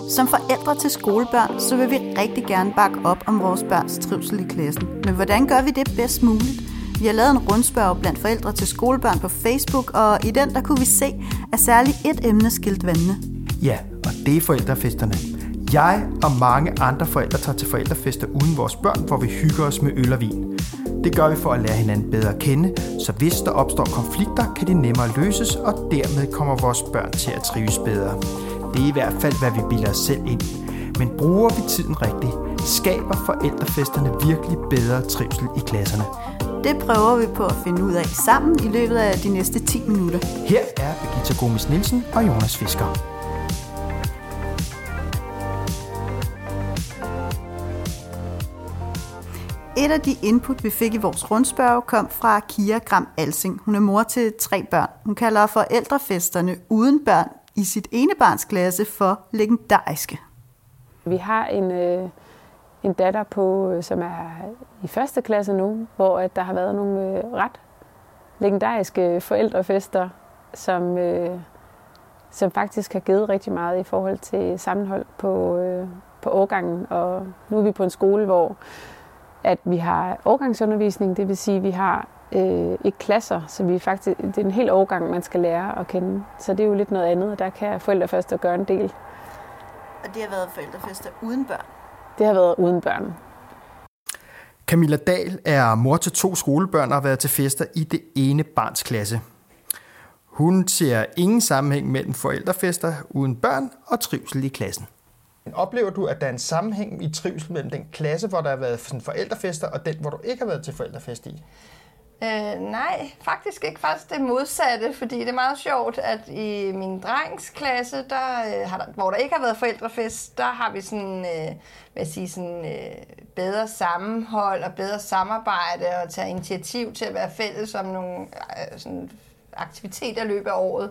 Som forældre til skolebørn, så vil vi rigtig gerne bakke op om vores børns trivsel i klassen. Men hvordan gør vi det bedst muligt? Vi har lavet en rundspørg blandt forældre til skolebørn på Facebook, og i den der kunne vi se, at særligt et emne skilte vandene. Ja, og det er forældrefesterne. Jeg og mange andre forældre tager til forældrefester uden vores børn, hvor vi hygger os med øl og vin. Det gør vi for at lære hinanden bedre at kende, så hvis der opstår konflikter, kan de nemmere løses, og dermed kommer vores børn til at trives bedre. Det er i hvert fald, hvad vi bilder os selv ind. Men bruger vi tiden rigtigt, skaber forældrefesterne virkelig bedre trivsel i klasserne. Det prøver vi på at finde ud af sammen i løbet af de næste 10 minutter. Her er Birgitta Gomes Nielsen og Jonas Fisker. Et af de input, vi fik i vores rundspørg, kom fra Kira Gram Alsing. Hun er mor til 3 børn. Hun kalder forældrefesterne uden børn i sit enebarnsklasse for legendariske. Vi har en datter på, som er i 1. klasse nu, hvor der har været nogle ret legendariske forældrefester, som faktisk har givet rigtig meget i forhold til sammenhold på årgangen. Og nu er vi på en skole, hvor at vi har årgangsundervisning, det vil sige, at vi har ikke klasser, så det er en hel årgang, man skal lære at kende. Så det er jo lidt noget andet, og der kan forældrefester gøre en del. Og det har været forældrefester uden børn? Det har været uden børn. Camilla Dahl er mor til 2 skolebørn og har været til fester i det ene barns klasse. Hun ser ingen sammenhæng mellem forældrefester uden børn og trivsel i klassen. Oplever du, at der er en sammenhæng i trivsel mellem den klasse, hvor der har været sådan forældrefester, og den, hvor du ikke har været til forældrefest i? Nej, faktisk ikke. Faktisk det modsatte, fordi det er meget sjovt, at i min drengs klasse, hvor der ikke har været forældrefest, der har vi sådan, bedre sammenhold og bedre samarbejde og tage initiativ til at være fælles om nogle sådan, aktiviteter i løbet af året.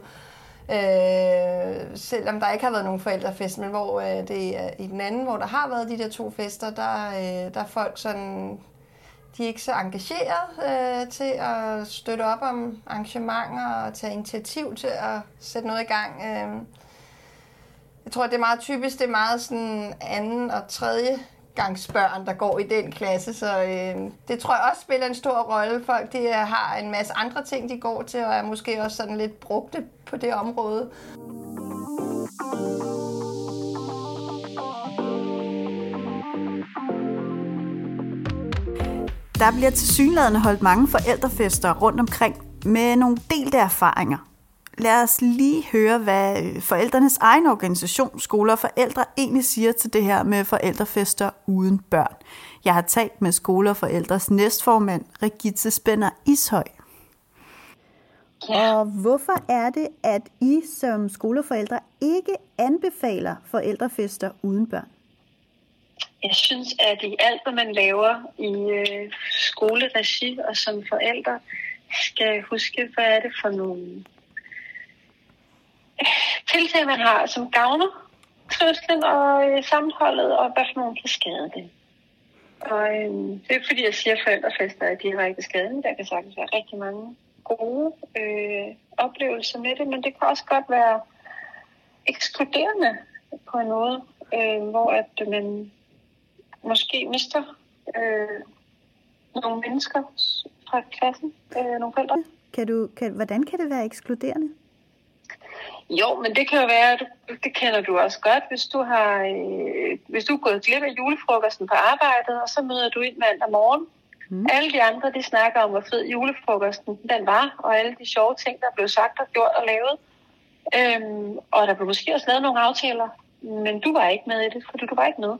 Selvom der ikke har været nogen forældrefest, men hvor det er i den anden, hvor der har været de der 2 fester, der er folk sådan, de er ikke så engageret til at støtte op om arrangementer og tage initiativ til at sætte noget i gang. Jeg tror, det er meget typisk, det er meget sådan 2. og 3. gangsbørn, der går i den klasse, så det tror jeg også spiller en stor rolle. Folk de har en masse andre ting, de går til, og er måske også sådan lidt brugte på det område. Der bliver tilsyneladende holdt mange forældrefester rundt omkring med nogle delte erfaringer. Lad os lige høre, hvad forældrenes egen organisation, Skole og Forældre, egentlig siger til det her med forældrefester uden børn. Jeg har talt med Skole og Forældres næstformand, Regitze Spænder Ishøj. Og hvorfor er det, at I som Skole og Forældre ikke anbefaler forældrefester uden børn? Jeg synes, at i alt, hvad man laver i skoleregi og som forældre, skal huske, hvad er det for nogle tiltag, man har, som gavner trivslen og sammenholdet, og hvad for nogle kan skade det. Og det er ikke fordi, jeg siger, at forældrefester er direkte skadende. Der kan sagtens være rigtig mange gode oplevelser med det, men det kan også godt være ekskluderende på en måde, hvor at man måske mister nogle mennesker fra klassen, nogle forældre. Hvordan kan det være ekskluderende? Jo, men det kan jo være, det kender du også godt, hvis du er gået glip af julefrokosten på arbejdet, og så møder du ind mandag morgen. Alle de andre, de snakker om, hvor fed julefrokosten den var, og alle de sjove ting, der blev sagt og gjort og lavet. Og der blev måske også lavet nogle aftaler, men du var ikke med i det, fordi du var ikke med.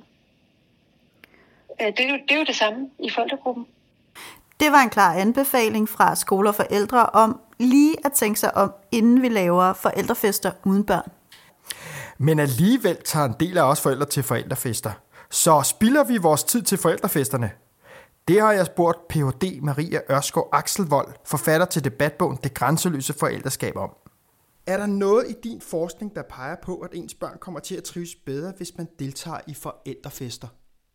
Det er jo det samme i forældregruppen. Det var en klar anbefaling fra Skole og Forældre om lige at tænke sig om, inden vi laver forældrefester uden børn. Men alligevel tager en del af os forældre til forældrefester. Så spilder vi vores tid til forældrefesterne? Det har jeg spurgt Ph.D. Maria Ørskov Akselvold, forfatter til debatbogen Det grænseløse forældreskab om. Er der noget i din forskning, der peger på, at ens børn kommer til at trives bedre, hvis man deltager i forældrefester?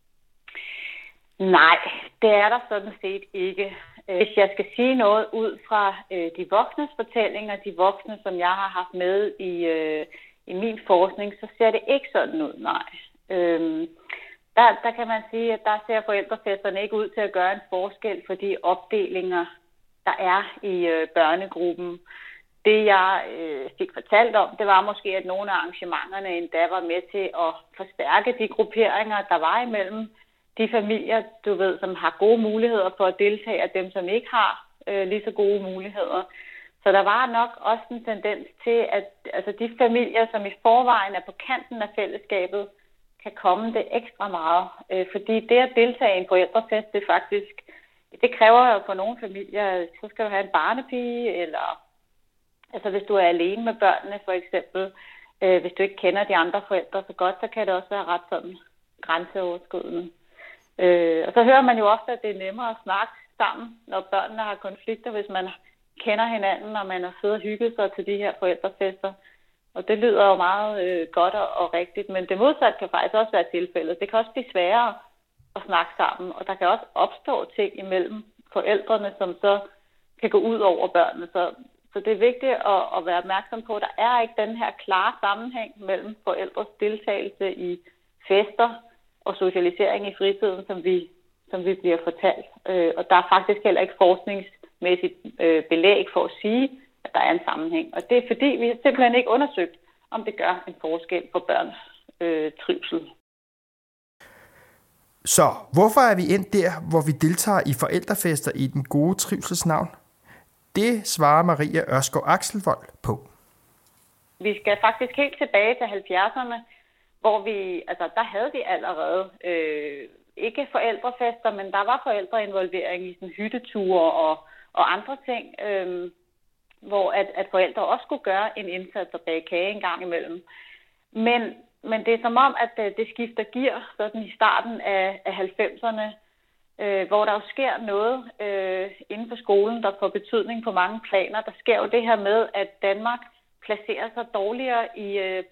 Nej, det er der sådan set ikke. Hvis jeg skal sige noget ud fra de voksnes fortællinger, de voksne, som jeg har haft med i min forskning, så ser det ikke sådan ud, nej. Der kan man sige, at der ser forældrefesterne ikke ud til at gøre en forskel for de opdelinger, der er i børnegruppen. Det, jeg fik fortalt om, det var måske, at nogle af arrangementerne endda var med til at forstærke de grupperinger, der var imellem de familier, du ved, som har gode muligheder for at deltage, og dem, som ikke har lige så gode muligheder. Så der var nok også en tendens til, at altså, de familier, som i forvejen er på kanten af fællesskabet, kan komme det ekstra meget. Fordi det at deltage i en forældrefest, det kræver jo for nogle familier, så skal du have en barnepige, eller altså hvis du er alene med børnene for eksempel, hvis du ikke kender de andre forældre så godt, så kan det også være ret sådan grænseoverskridende. Og så hører man jo ofte, at det er nemmere at snakke sammen, når børnene har konflikter, hvis man kender hinanden, og man har siddet og hygget sig til de her forældrefester. Og det lyder jo meget godt og rigtigt, men det modsatte kan faktisk også være tilfældet. Det kan også blive sværere at snakke sammen, og der kan også opstå ting imellem forældrene, som så kan gå ud over børnene. Så det er vigtigt at være opmærksom på, at der er ikke den her klare sammenhæng mellem forældres deltagelse i fester og socialisering i fritiden, som vi bliver fortalt. Og der er faktisk heller ikke forskningsmæssigt belæg for at sige, at der er en sammenhæng. Og det er fordi, vi har simpelthen ikke undersøgt, om det gør en forskel på børns trivsel. Så hvorfor er vi endt der, hvor vi deltager i forældrefester i den gode trivselsnavn? Det svarer Maria Ørskov Axelvold på. Vi skal faktisk helt tilbage til 70'erne, hvor der havde vi allerede ikke forældrefester, men der var forældreinvolvering i sådan hytteture og andre ting, hvor at forældre også skulle gøre en indsats og bage kage en gang imellem. Men det er som om, at det skifter gear sådan i starten af 90'erne, hvor der jo sker noget inden for skolen, der får betydning på mange planer. Der sker jo det her med, at Danmark placerer sig dårligere i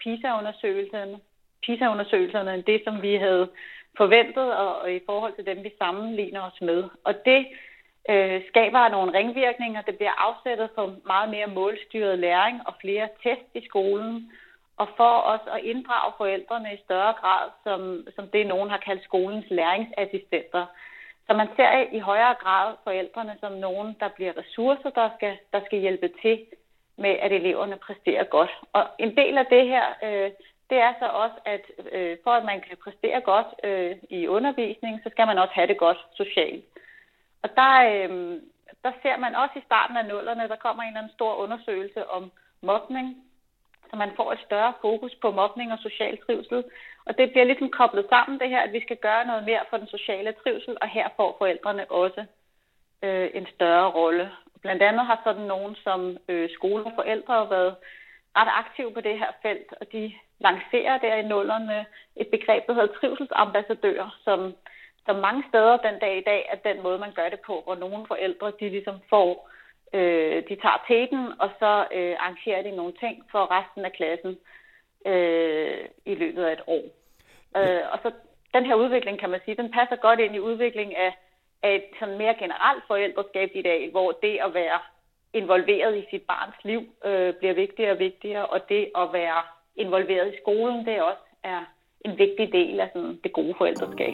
PISA-undersøgelserne end det, som vi havde forventet, og i forhold til dem, vi sammenligner os med. Og det skaber nogle ringvirkninger. Det bliver afsættet for meget mere målstyret læring og flere test i skolen, og for os at inddrage forældrene i større grad, som det nogen har kaldt skolens læringsassistenter. Så man ser i højere grad forældrene som nogen, der bliver ressourcer, der skal hjælpe til med, at eleverne præsterer godt. Og en del af det her, det er så også, at for at man kan præstere godt i undervisning, så skal man også have det godt socialt. Og der ser man også i starten af 00'erne, der kommer en eller anden stor undersøgelse om mobning, så man får et større fokus på mobning og social trivsel. Og det bliver ligesom koblet sammen det her, at vi skal gøre noget mere for den sociale trivsel, og her får forældrene også en større rolle. Blandt andet har sådan nogen som skole og forældre været ret aktive på det her felt, og de lancerer der i 00'erne et begreb, der hedder trivselsambassadører, som mange steder den dag i dag er den måde, man gør det på, hvor nogle forældre, de ligesom får, de tager teten, og så arrangerer de nogle ting for resten af klassen i løbet af et år. Og så den her udvikling, kan man sige, den passer godt ind i udviklingen af et sådan mere generelt forældreskab i dag, hvor det at være involveret i sit barns liv bliver vigtigere og vigtigere, og det at være involveret i skolen, det også er en vigtig del af sådan det gode forældreskab.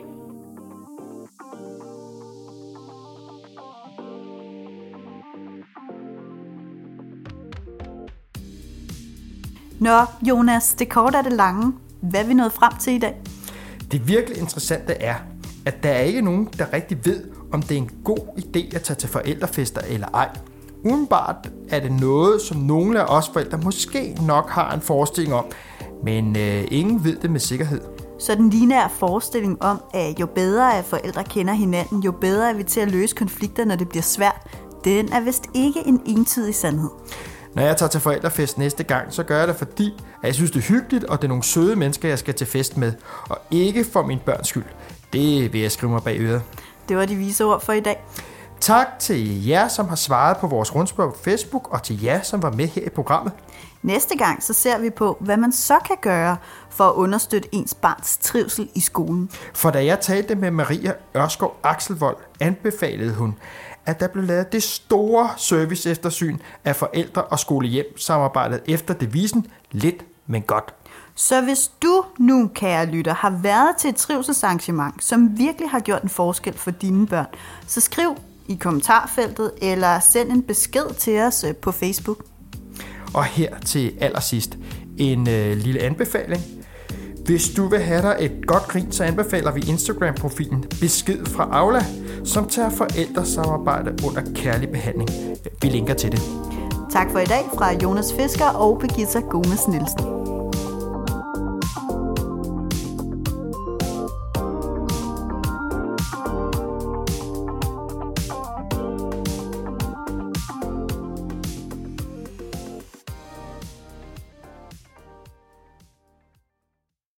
Nå, Jonas, det korte er det lange. Hvad er vi nået frem til i dag? Det virkelig interessante er, at der er ikke nogen, der rigtig ved, om det er en god idé at tage til forældrefester eller ej. Udenbart er det noget, som nogle af os forældre måske nok har en forestilling om, men ingen ved det med sikkerhed. Så den lineære forestilling om, at jo bedre at forældre kender hinanden, jo bedre er vi til at løse konflikter, når det bliver svært, den er vist ikke en entydig sandhed. Når jeg tager til forældrefest næste gang, så gør jeg det fordi, at jeg synes, det er hyggeligt, og det er nogle søde mennesker, jeg skal til fest med, og ikke for min børns skyld. Det vil jeg skrive mig bag øret. Det var de vise ord for i dag. Tak til jer, som har svaret på vores rundspørg på Facebook, og til jer, som var med her i programmet. Næste gang så ser vi på, hvad man så kan gøre for at understøtte ens barns trivsel i skolen. For da jeg talte med Maria Ørskov Axelvold, anbefalede hun, at der blev lavet det store serviceeftersyn af forældre- og skolehjem-samarbejdet efter devisen lidt men godt. Så hvis du nu, kære lytter, har været til et trivselsarrangement, som virkelig har gjort en forskel for dine børn, så skriv i kommentarfeltet eller send en besked til os på Facebook. Og her til allersidst en lille anbefaling. Hvis du vil have dig et godt grin, så anbefaler vi Instagram-profilen Besked fra Aula, som tager forældresamarbejde under kærlig behandling. Vi linker til det. Tak for i dag fra Jonas Fisker og Birgitta Gomes Nielsen.